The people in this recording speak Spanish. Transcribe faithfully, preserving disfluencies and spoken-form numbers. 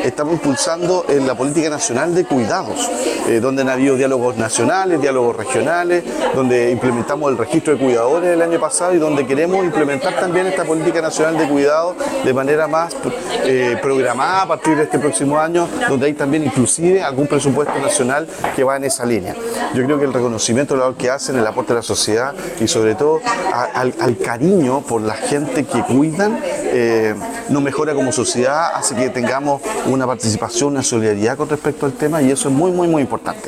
estamos impulsando en la política nacional de cuidados, eh, donde han habido diálogos nacionales, diálogos regionales, donde implementamos el registro de cuidadores el año pasado y donde queremos implementar también esta política nacional de cuidado de manera más eh, programada a partir de este próximo año, donde hay también inclusive algún presupuesto nacional que va en esa línea. Yo creo que el reconocimiento de la labor que hacen, el aporte a la sociedad y sobre todo a, al, al cariño por la gente que cuidan, eh, nos mejora como sociedad, hace que tengamos una participación, una solidaridad con respecto al tema y eso es muy, muy, muy importante.